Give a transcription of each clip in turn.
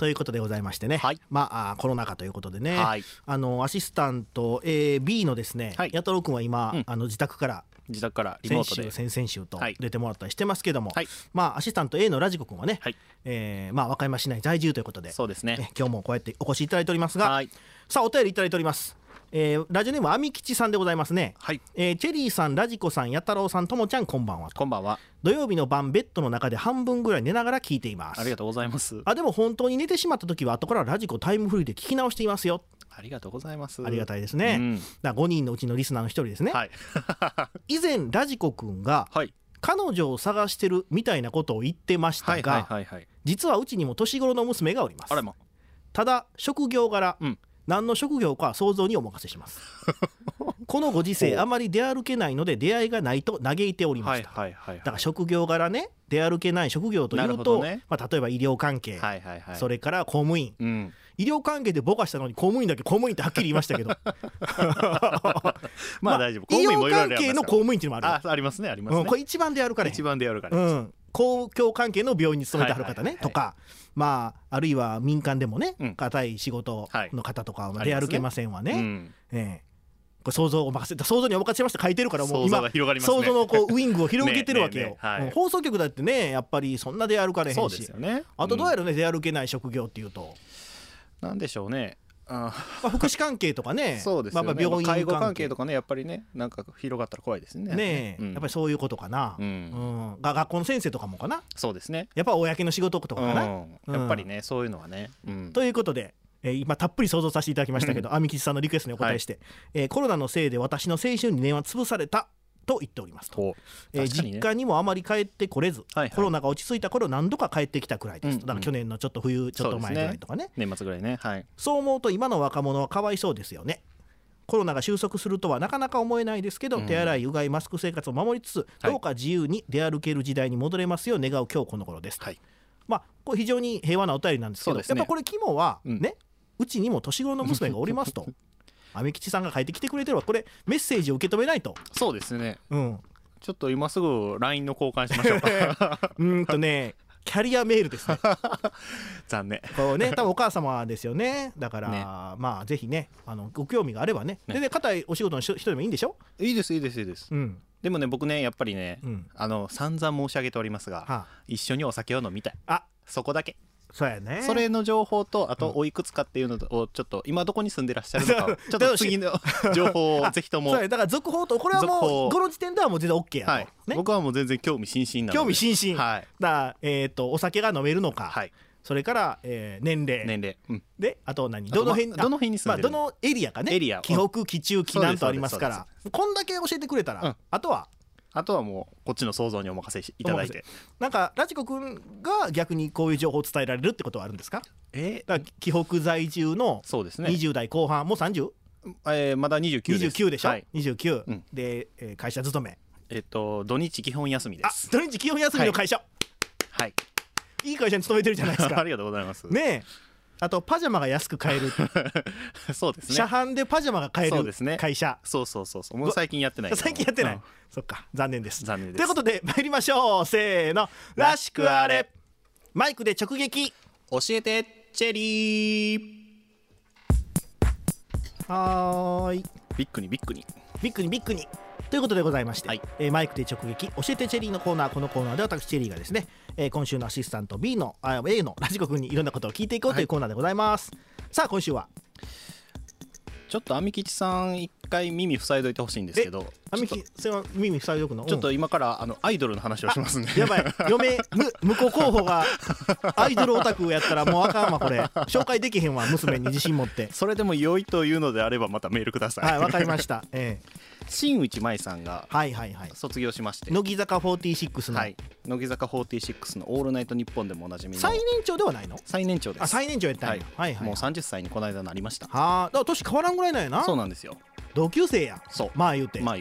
ということでございましてね、 はい、 コロナ禍ということでね、 はい、 アシスタント B のですね、 はい、 弥太郎君は今、自宅からリモートで先々週と出てもらったりしてますけども、 はい、 アシスタント A のラジコ君はね、 はい、 和歌山市内在住ということで、 そうですね、 今日もこうやってお越しいただいておりますが、 はい、 さあお便りいただいております。ラジオネームあみきちさんでございますね、 はい、 チェリーさん、ラジコさん、弥太郎さん、ともちゃん、こんばんは。 こんばんは。 土曜日の晩ベッドの中で半分ぐらい寝ながら聞いています。 ありがとうございます。 でも本当に寝てしまった時は後からラジコタイムフリーで聞き直していますよ。 ありがとうございます。 ありがたいですね、だから5人のうちのリスナーの一人ですね、はい、以前ラジコくんが、はい、彼女を探してるみたいなことを言ってましたが、実はうちにも年頃の娘がおります。ただ職業柄、何の職業かは想像にお任せしますこのご時世あまり出歩けないので出会いがないと嘆いておりました。だから職業柄ね、出歩けない職業というと、例えば医療関係、それから公務員、医療関係でぼかしたのに公務員だけ公務員ってはっきり言いましたけど大丈夫。 医療関係の公務員っていうのもありますね、ありますね。 これ一番出歩かれへん、公共関係の病院に勤めてはる方ね、とか、あるいは民間でもね、固い仕事の方とかは出歩けませんわね。これ想像にお任せしました書いてるから、もう今想像のウイングを広げてるわけよ。放送局だってね、やっぱりそんな出歩かれへんし、あとどうやらね、出歩けない職業っていうとなんでしょうね。 福祉関係とかね、 そうですよね、 病院介護関係とかね、やっぱりね、なんか広がったら怖いですね。 やっぱりそういうことかな。学校の先生とかもかな。 そうですね、 やっぱ公の仕事とかかな、 やっぱりね、そういうのはね。 ということで、今たっぷり想像させていただきましたけど、あみきちさんのリクエストにお答えして、コロナのせいで私の青春2年は潰されたと言っておりますと。実家にもあまり帰ってこれず、コロナが落ち着いた頃何度か帰ってきたくらいですと。だから去年のちょっと冬ちょっと前ぐらいとかね、 年末ぐらいね。 そう思うと今の若者はかわいそうですよね。コロナが収束するとはなかなか思えないですけど、手洗い、うがい、マスク生活を守りつつ、どうか自由に出歩ける時代に戻れますよう願う今日この頃ですと。これ非常に平和なお便りなんですけど、やっぱこれ肝はね、うちにも年頃の娘がおりますとあみきちさんが書いてきてくれてるわ。これメッセージを受け止めないと。 そうですね、ちょっと今すぐ LINE の交換しましょうかキャリアメールですね残念。 こうね、多分お母様ですよね。だから、ぜひね、ご興味があればね、で固いお仕事の人でもいいんでしょ。 いいです。でもね、僕ね、やっぱりね、散々申し上げておりますが、一緒にお酒を飲みたい。そこだけ。 そうやね。 それの情報と、あとおいくつかっていうのをちょっと今どこに住んでらっしゃるのかちょっと次の情報をぜひとも。 だから続報と、これはもうこの時点ではもう全然 OK やと。 僕はもう全然興味津々なので。 興味津々。お酒が飲めるのか、それから年齢で、あとどの辺に住んでる、どのエリアかね、紀北、紀中、紀南とありますから、こんだけ教えてくれたら、 あとはもうこっちの想像にお任せいただいて。 なんかラジコくんが逆にこういう情報を伝えられるってことはあるんですか。紀北在住の20代後半、もう 30？ まだ29です。 29でしょ、29で会社勤め、 土日基本休みです。 土日基本休みの会社、いい会社に勤めてるじゃないですかありがとうございますね。あとパジャマが安く買えるそうですね、 車販でパジャマが買える会社。 そうもう最近やってない。 最近やってない、そっか、残念です。ということで参りましょう。せーの、らしくあれ。マイクで直撃、 教えてチェリー。 はーい、 ビッグにということでございまして、マイクで直撃教えてチェリーのコーナー。このコーナーで私チェリーがですね、今週のアシスタント A のラジコ君にいろんなことを聞いていこうというコーナーでございます。さあ今週はちょっとあみきちさん一回耳塞いどいてほしいんですけど。 あみきちさんは耳塞いどくの？ ちょっと今からアイドルの話をしますね。 やばい、向こう候補がアイドルオタクやったらもうあかんわ。これ紹介できへんわ、娘に自信持って。 それでも良いというのであればまたメールください。 わかりました。 新内舞さんが卒業しまして、乃木坂 46の、 乃木坂46のオールナイトニッポンでもおなじみの最年長ではないの？ 最年長です。 最年長やったんや。 もう30歳にこの間なりました。 だから年変わらんぐらいなんやな。 そうなんですよ。 同級生や。 そう、 まあ言うて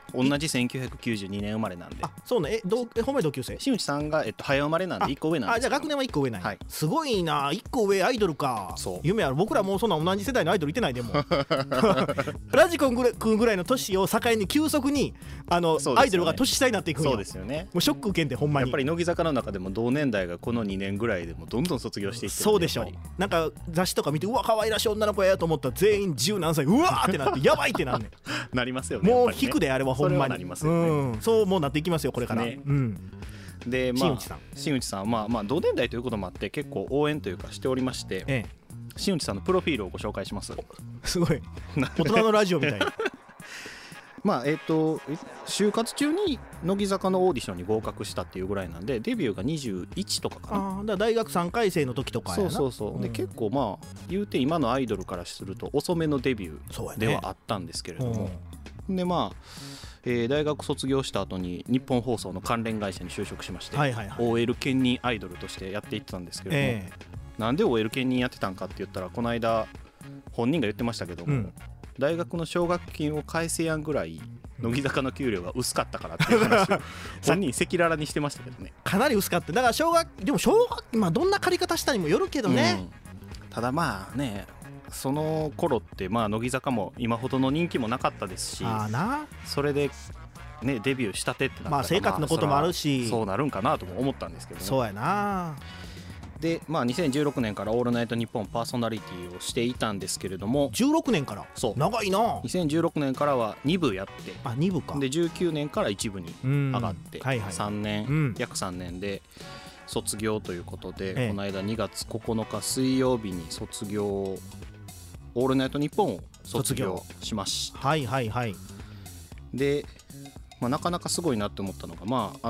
同じ1992年生まれなんで。 あ、そうね。ほんまに同級生？ 新内さんが早生まれなんで1個上なんです。 あ、じゃあ学年は1個上なんや、はい、すごいな。1個上アイドルか。そう夢ある。僕らもうそんな同じ世代のアイドルいてないでもラジコン君ぐらいの年を境に急速にアイドルが年下になっていくんよ。 そうですよね。 もうショック受けんでほんまに。 やっぱり乃木坂の中でも同年代がこの2年ぐらいでもどんどん卒業していってる。 そうでしょう。なんか雑誌とか見てうわ可愛らしい女の子やと思ったら全員10何歳うわーってなってやばいってなんねんなりますよね。 もう引くであれはほんまに。そうもうなっていきますよこれから、 ね。で新内さんまあ同年代ということもあって結構応援というかしておりまして、新内さんのプロフィールをご紹介します。 すごい大人のラジオみたいなまあ就活中に乃木坂のオーディションに合格したっていうぐらいなんでデビューが21とかかな。 だから大学3回生の時とかやな。 そうで結構まあ言うて今のアイドルからすると遅めのデビューではあったんですけれども、でまあ大学卒業した後に日本放送の関連会社に就職しまして、OL 兼任アイドルとしてやっていってたんですけれども、なんで OL 兼任やってたんかって言ったらこの間本人が言ってましたけども、大学の奨学金を返せやんぐらい乃木坂の給料が薄かったからっていう話を本人赤裸々にしてましたけどね。 かなり薄かった。だから奨学まあどんな借り方したにもよるけどね、 ただまあねその頃ってまあ乃木坂も今ほどの人気もなかったですし、それでねデビューしたてってなったら、 まあ生活のこともあるしそうなるんかなとも思ったんですけどね。 そうやな。 でまあ2016年からオールナイトニッポンパーソナリティをしていたんですけれども、 16年からそう長いな。 2016年からは2部やって、 2部か。 で19年から1部に上がって、3年、約3年で卒業ということで、この間2月9日水曜日に卒業、オールナイトニッポンを卒業しました。で、なかなかすごいなって思ったのが、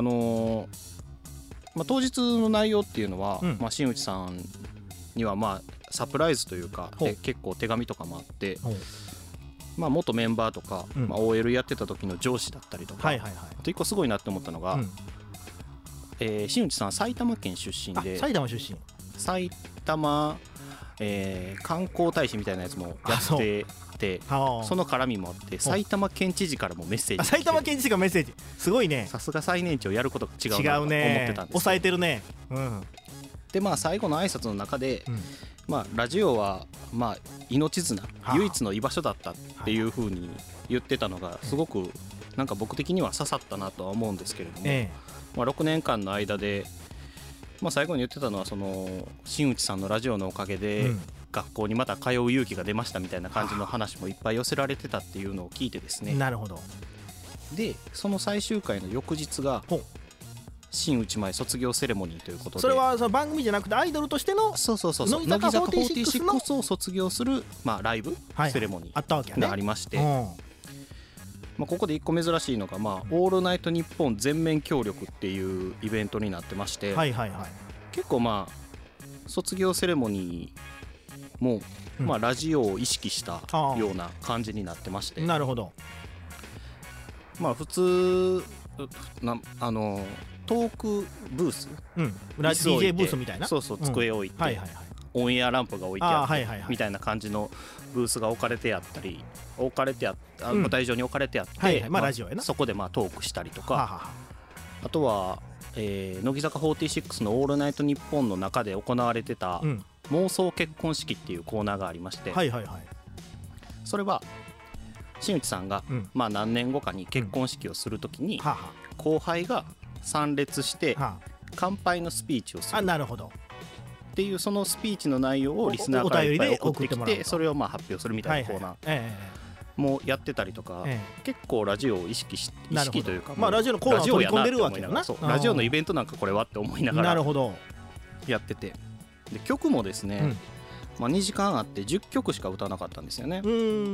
当日の内容っていうのは、新内さんにはサプライズというか結構手紙とかもあって、元メンバーとか、OL やってた時の上司だったりとか、あと一個すごいなって思ったのが、新内さん埼玉県出身で、埼玉観光大使みたいなやつもやってて、その絡みもあって埼玉県知事からもメッセージ、 埼玉県知事がメッセージ、すごいね。 さすが最年長やることが違うなと思ってたんです。 抑えてるね。 で最後の挨拶の中で、ラジオは命綱、唯一の居場所だったっていう風に言ってたのがすごくなんか僕的には刺さったなとは思うんですけれども、6年間の間で最後に言ってたのは、その新内さんのラジオのおかげで学校にまた通う勇気が出ましたみたいな感じの話もいっぱい寄せられてたっていうのを聞いてですね。 なるほど。 でその最終回の翌日が新内前卒業セレモニーということで、 それはその番組じゃなくてアイドルとしての乃木坂46を卒業するライブセレモニーがありまして、ここで一個珍しいのが、オールナイトニッポン全面協力っていうイベントになってまして、結構卒業セレモニーも、ラジオを意識したような感じになってまして、 なるほど。 普通トークブース、 DJ ブースみたいな、 机を置いて、オンエアランプが置いてあってみたいな感じのブースが置かれてあったり、舞台上に置かれてあって、 ラジオやな。 そこでトークしたりとか、あとは乃木坂46の「オールナイトニッポン」の中で行われてた妄想結婚式っていうコーナーがありまして、それは新内さんが何年後かに結婚式をするときに後輩が参列して乾杯のスピーチをするっていう、そのスピーチの内容をリスナーからいっぱい送ってきて、それを発表するみたいなコーナーもやってたりとか、結構ラジオを意識というか、 ラジオのコーナーを取り込んでるわけだな。 ラジオのイベントなんかこれはって思いながらやってて、で曲もですね、2時間あって10曲しか歌わなかったんですよね。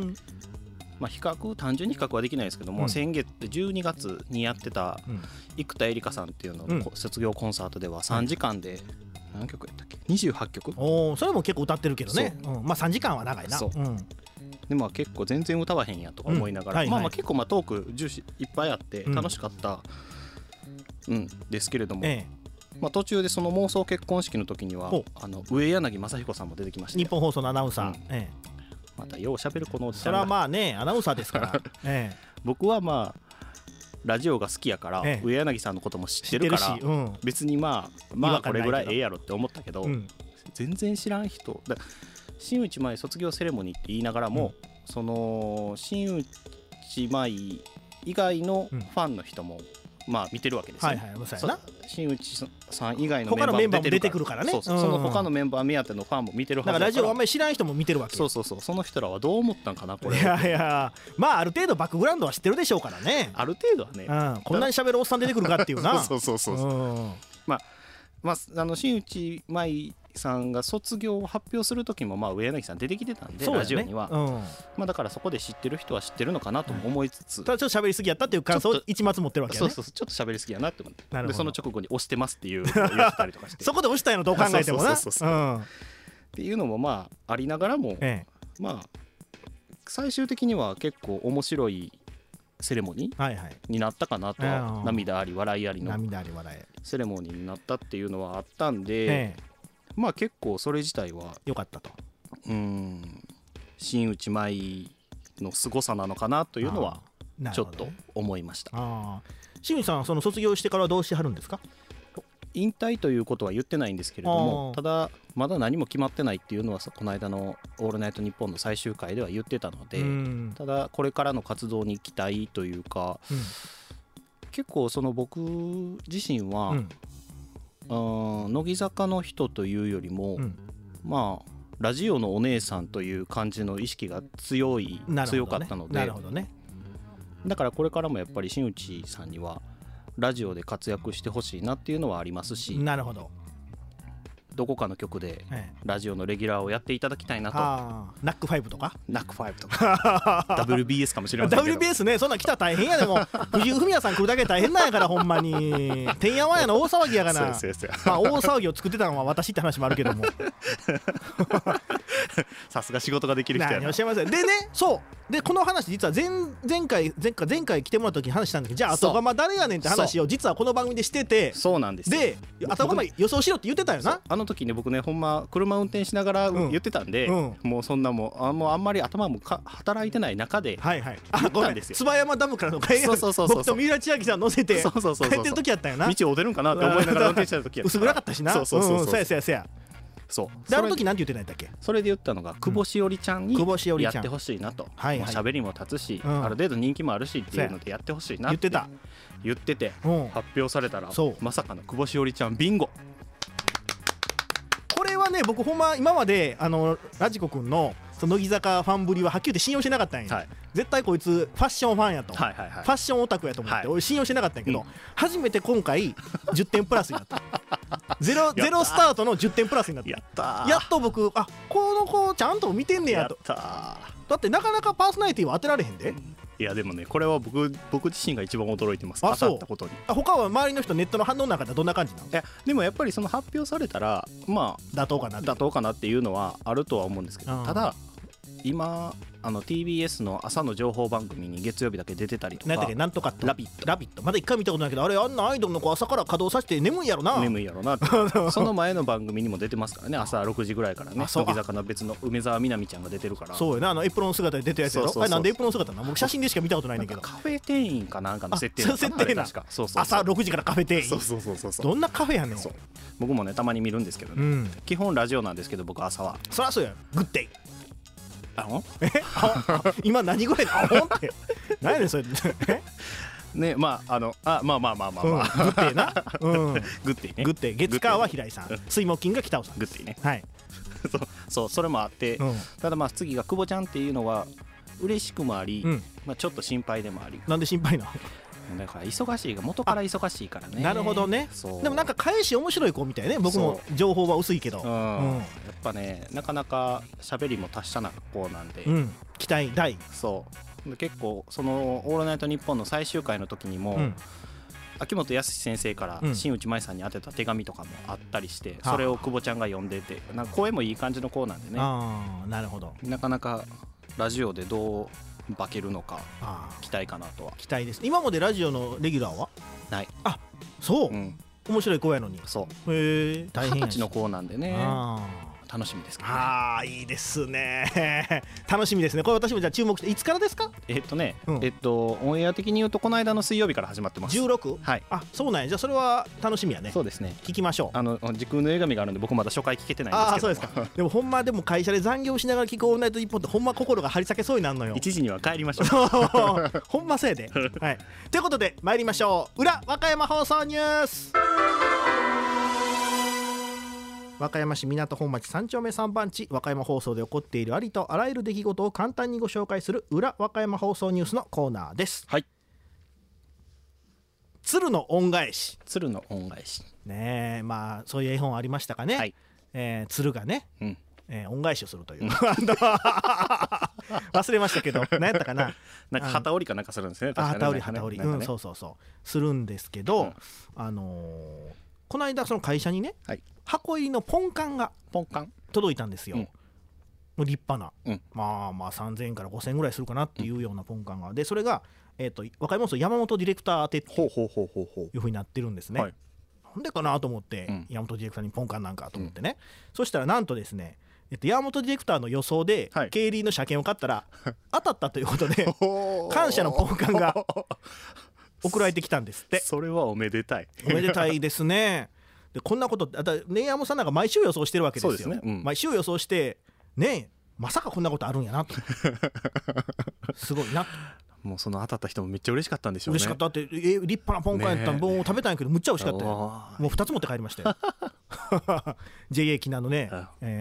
単純に比較はできないですけども、先月12月にやってた生田絵梨花さんっていうのの卒業コンサートでは3時間で何曲やったっけ、28曲。 それも結構歌ってるけどね。3時間は長いな。 で結構全然歌わへんやとか思いながら、結構トーク重視いっぱいあって楽しかったですけれども、途中でその妄想結婚式の時には上柳正彦さんも出てきました。 日本放送のアナウンサー、 またようしゃべるこのおじさんが、それはアナウンサーですから僕はラジオが好きやから、上柳さんのことも知ってるから、別にまあこれぐらいええやろって思ったけど、全然知らん人だ。新内舞卒業セレモニーって言いながらも、その新内舞以外のファンの人もまあ見てるわけですよ、新内さん以外のメンバーも出てくるからね。その他のメンバー目当てのファンも見てるはずだから、 ラジオあんまり知らん人も見てるわけ。 その人らはどう思ったんかなこれ。 いやまあある程度バックグラウンドは知ってるでしょうからね。 ある程度はね、 こんなに喋るおっさん出てくるかっていうな。 まあ新内舞さんが卒業を発表する時もまあ上柳さん出てきてたんで、ラジオには、まあだからそこで知ってる人は知ってるのかなとも思いつつ、 ただちょっと喋りすぎやったっていう感想を一抹持ってるわけやね。 ちょっと喋りすぎやなって思って、でその直後に押してますっていう言ったりとかしてそこで押したいのどう考えてもなっていうのもまあありながらも、まあ最終的には結構面白いセレモニーになったかなと、涙あり笑いありのセレモニーになったっていうのはあったんで、まあ結構それ自体は良かったと。 新内舞の凄さなのかなというのはちょっと思いました。 新内さんはその卒業してからどうしてはるんですか？ 引退ということは言ってないんですけれども、ただまだ何も決まってないっていうのはこの間の「オールナイトニッポン」の最終回では言ってたので、ただこれからの活動に期待というか、結構その僕自身は、乃木坂の人というよりも、まあラジオのお姉さんという感じの意識が強かったので、だからこれからもやっぱり新内さんにはラジオで活躍してほしいなっていうのはありますし、どこかの曲でラジオのレギュラーをやっていただきたいなと。 ナック5とか WBS かもしれませんけど。 WBS ね、そんなん来たら大変やでも藤井フミヤさん来るだけ大変なんやから、ほんまにてんやわんやの大騒ぎやがな。まあ大騒ぎを作ってたのは私って話もあるけどもさすが仕事ができる人やな。 何をおっしゃいません。でね、そうでこの話実は前回来てもらった時に話したんだけど、じゃあ後釜誰やねんって話を実はこの番組でしてて、 そうなんです。 で後釜予想しろって言ってたよな。 あの時ね僕ねほんま車運転しながら言ってたんで、もうそんなもうあんまり頭も働いてない中で言ったんですよ。 椿山ダムからの帰り、僕と三浦千秋さん乗せて帰ってる時やったよな。 道を出るんかなって思いながら運転してた時やった。 薄暗かったしな。そうやであの時なんて言ってないんだっけ？ それで言ったのが久保しおりちゃんにやってほしいなと。喋りも立つし、ある程度人気もあるしっていうのでやってほしいなって言ってて、発表されたらまさかの久保しおりちゃんビンゴ。 これはね、僕ほんま今までラジコ君の乃木坂ファンぶりははっきり言って信用してなかったんや。絶対こいつファッションファンやと、ファッションオタクやと思って俺信用してなかったんやけど、初めて今回10点プラスになった。ゼロスタートの10点プラスになった。やっと僕この子ちゃんと見てんねやと。だってなかなかパーソナリティは当てられへんで。 いやでもね、これは僕自身が一番驚いてます。当たったことに。 他は周りの人ネットの反応の中でどんな感じなの？ でもやっぱりその発表されたらまあ妥当かなっていうのはあるとは思うんですけど、ただ今TBS の朝の情報番組に月曜日だけ出てたりとか、 なんとかラビットまだ一回見たことないけど、あれあんなアイドルの子朝から稼働させて眠いやろなってその前の番組にも出てますからね、朝6時ぐらいからね。乃木坂の別の梅澤美波ちゃんが出てるから。 そうやな、エプロン姿で出てるやつやろ。あれなんでエプロン姿なの？僕写真でしか見たことないんだけど。 カフェ店員かなんかの設定なのかな。 朝6時からカフェ店員。どんなカフェやねん。 僕もねたまに見るんですけどね、基本ラジオなんですけど僕朝は。 そりゃそうや、グッデイ今何ぐらいアホンって何やねんそれね。まあグッデイな、 グッデイね。 グッデイ月火は平井さん、水木金が北尾さん。 グッデイね。 はいそれもあって、ただまあ次が久保ちゃんっていうのは嬉しくもあり、ちょっと心配でもあり。 なんで心配なの？ だから忙しいが元から忙しいからね。 なるほどね。でもなんか返し面白い子みたいね。僕も情報は薄いけど、 やっぱねなかなか喋りも達者な子なんで、 期待大。 そう結構その「オールナイトニッポン」の最終回の時にも、秋元康先生から新内舞さんに宛てた手紙とかもあったりして、それを久保ちゃんが読んでて、なんか声もいい感じの子なんでね。 なるほど。 なかなかラジオでどう化けるのか期待かなとは。 期待です。今までラジオのレギュラーはない。 そう、面白い子やのに。 そう。 大変。 20歳の子なんでね。 楽しみですけどね。 ああ、いいですね楽しみですね。これ私もじゃあ注目して、いつからですか？ オンエア的に言うとこの間の水曜日から始まってます。 16？ はい。 あ、そうなんや。じゃあそれは楽しみやね。 そうですね、 聞きましょう。時空の映画見があるんで僕まだ初回聞けてないんですけど。 ああ、そうですかでもほんま、でも会社で残業しながら聞くオールナイトニッポンってほんま心が張り裂けそうになるのよ。 1時には帰りましょうほんませいではい。ということで参りましょう。裏和歌山放送ニュース。和歌山市港本町3丁目3番地、和歌山放送で起こっているありとあらゆる出来事を簡単にご紹介する裏和歌山放送ニュースのコーナーです。 はい。 鶴の恩返し。 鶴の恩返しねえ、まあそういう絵本ありましたかね。はい。鶴がね、恩返しをするという忘れましたけど、何やったかな、 なんか旗折りかなんかするんですね。 旗折り旗折り、そうそうそうするんですけど、この間その会社にね、箱入りのポンカンが届いたんですよ。もう立派な、まあ3000円から5000円ぐらいするかなっていうようなポンカンがで、それが和歌山放送山本ディレクター宛てっていうふうになってるんですね。なんでかなと思って、山本ディレクターにポンカンなんかと思ってね、そしたらなんとですね、山本ディレクターの予想で競輪の車券を買ったら当たったということで感謝のポンカンが送られてきたんですって。 それはおめでたい。 おめでたいですね。でこんなことあとね、山本さんなんか毎週予想してるわけですよ。毎週予想してね、まさかこんなことあるんやなとすごいなと。 もうその当たった人もめっちゃ嬉しかったんでしょうね。 嬉しかったって、立派なポンカンやったらもう食べたんやけどむっちゃ美味しかったよ。もう2つ持って帰りましたよJA 沖縄のね、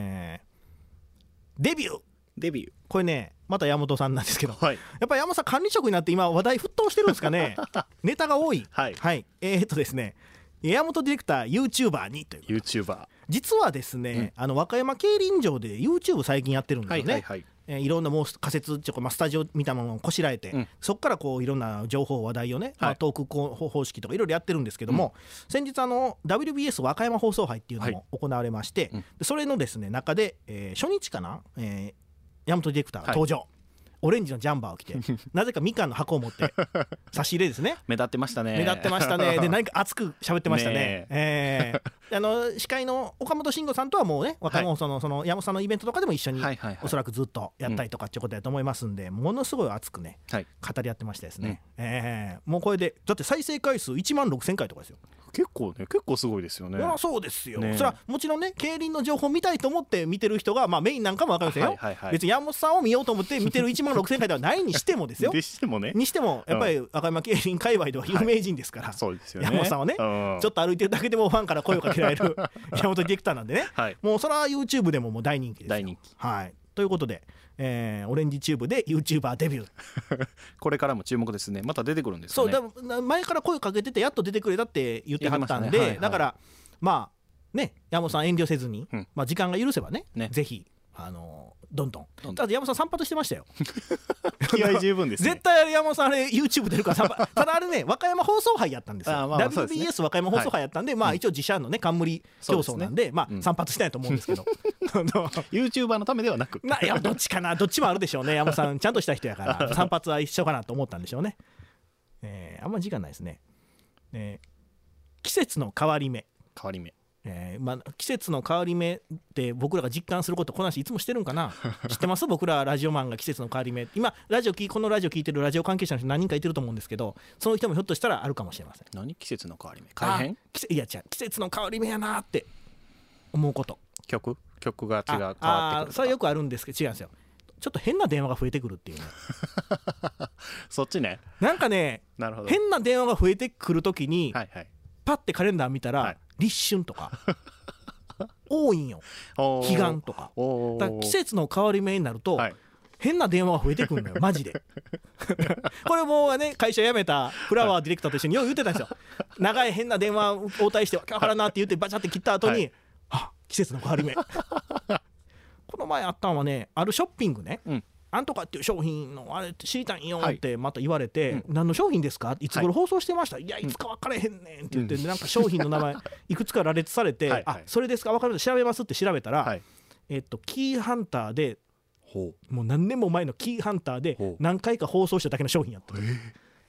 デビューこれね、また山本さんなんですけど、やっぱり山本さん管理職になって今話題沸騰してるんですかねネタが多い。はい、ですね、山本ディレクター YouTuber にという YouTuber、 実はですね、和歌山競輪場で YouTube 最近やってるんですよね。いろんなもう仮設スタジオみたいなものをこしらえて、そこからこういろんな情報話題をね、トーク方式とかいろいろやってるんですけども、先日WBS 和歌山放送杯っていうのも行われまして、それのですね中で、初日かな、山本ディレクターが登場、オレンジのジャンバーを着てなぜかみかんの箱を持って差し入れですね。 目立ってましたね。 で何か熱く喋ってましたね。司会の岡本慎吾さんとはもうね、和歌山放送のその山本さんのイベントとかでも一緒におそらくずっとやったりとかっていうことだと思いますんで、ものすごい熱くね語り合ってましたですね。もうこれでだって再生回数1万6000回とかですよ。 結構すごいですよね。 そうですよ。それはもちろんね、競輪の情報見たいと思って見てる人がメインなんかも分かりませんよ。別に山本さんを見ようと思って見てる1万6000回ではないにしてもですよ。にしてもやっぱり和歌山競輪界隈では有名人ですから、山本さんはね、ちょっと歩いてるだけでもファンから声をかけられる山本ディレクターなんでね、もうそれは YouTube でももう大人気ですよ。ということで、オレンジチューブで YouTuber デビューこれからも注目ですね。また出てくるんですかね。 そう前から声かけててやっと出てくれたって言ってはったんで、だからまあね、山本さん遠慮せずに、時間が許せばね、ぜひどんどん。ただ山本さん散髪してましたよ気合十分ですね。 絶対山本さんあれ YouTube 出るからただあれね、和歌山放送杯やったんですよ。WBS 和歌山放送杯やったんで、一応自社のね冠競争なんで、散髪したいと思うんですけど YouTuber のためではなく、 いやどっちかな、どっちもあるでしょうね。山本さんちゃんとした人やから散髪は一緒かなと思ったんでしょうね。あんま時間ないですね。季節の変わり目、季節の変わり目って僕らが実感すること、この話いつもしてるんかな知ってます？僕らラジオマンが季節の変わり目、今このラジオ聞いてるラジオ関係者の人何人かいてると思うんですけど、その人もひょっとしたらあるかもしれません。 何？季節の変わり目、改変？ いや違う、季節の変わり目やなって思うこと。 曲が変わってくる。 それよくあるんですけど、違うんですよ。ちょっと変な電話が増えてくるっていうねそっちね。 なんかね、変な電話が増えてくるときに、パッてカレンダー見たら、立春とか多いんよ。彼岸とか。だから季節の変わり目になると、変な電話が増えてくるのよマジでこれもね、会社辞めたフラワーディレクターと一緒によう言ってたんですよ。長い変な電話を応対してわけわからんなって言ってバチャって切った後に、季節の変わり目この前あったのはね、あるショッピングね、なんとかっていう商品のあれ知りたいんよってまた言われて、何の商品ですか、いつ頃放送してました、いやいつか分からへんねんって言って、なんか商品の名前いくつか羅列されて、それですか、分かる、調べますって調べたら、キーハンターでもう何年も前のキーハンターで何回か放送しただけの商品やった。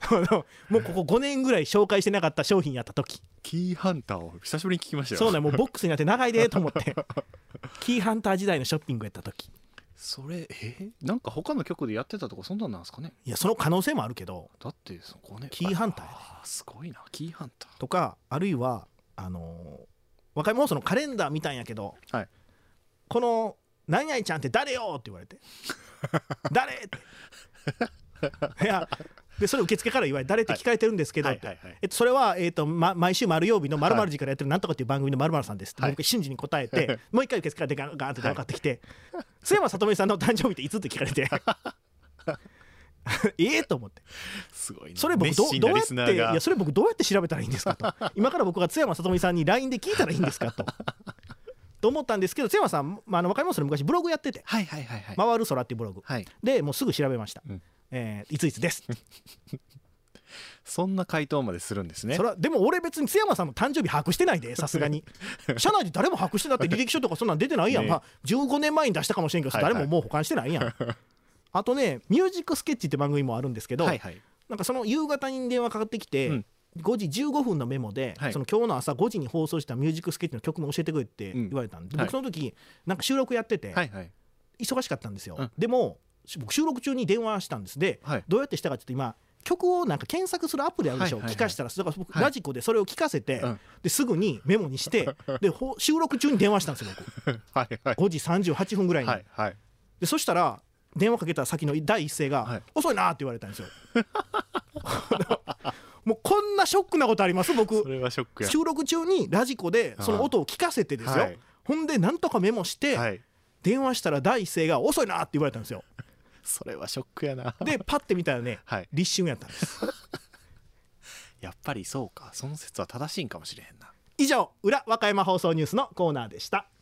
もうここ5年ぐらい紹介してなかった商品やった時、 キーハンターを久しぶりに聞きましたよ。 そうね、もうボックスになって長いでと思ってキーハンター時代のショッピングやった時、 それなんか他の局でやってたとかそんなんなんですかね。 いやその可能性もあるけど、 だってそこね、 キーハンターやで、 すごいな、キーハンターとか、あるいは若いもんそのカレンダー見たんやけど、 はい、 この何々ちゃんって誰よって言われて誰っていやでそれ受付から言われて誰って聞かれてるんですけどって、それは、毎週丸曜日の〇〇時からやってるなんとかっていう番組の〇〇さんですって、僕瞬時に答えてもう一回受付からでガーンって電話かかってきて、津山さとみさんの誕生日っていつって聞かれてと思って、 すごいね、 それ僕どうやって、いやそれ僕どうやって調べたらいいんですかと今から僕が津山さとみさんに LINE で聞いたらいいんですかと思ったんですけど、津山さん、若いもんそれ昔ブログやってて、回る空っていうブログ、でもうすぐ調べました、いついつですそんな回答までするんですね。 それはでも俺別に津山さんの誕生日把握してないで、さすがに社内で誰も把握してなって履歴書とかそんなん出てないやん、まあ、15年前に出したかもしれんけど、誰ももう保管してないやんあとね、ミュージックスケッチって番組もあるんですけど、なんかその夕方に電話かかってきて、5時15分のメモで、その今日の朝5時に放送したミュージックスケッチの曲も教えてくれって言われたんで、僕その時なんか収録やってて、忙しかったんですよ、でも僕収録中に電話したんです。で、どうやってしたかって言って、今曲をなんか検索するアプリあるでしょ、聞かしたら、だから僕ラジコでそれを聞かせて、ですぐにメモにしてで収録中に電話したんですよ僕5時38分ぐらいに、でそしたら電話かけた先の第一声が、遅いなって言われたんですよもうこんなショックなことあります？僕それはショックや。 収録中にラジコでその音を聞かせてですよ、ほんでなんとかメモして、電話したら第一声が遅いなって言われたんですよそれはショックやな。 でパッて見たらね、立春やったんですやっぱりそうか、その説は正しいんかもしれへんな。 以上、裏和歌山放送ニュースのコーナーでした。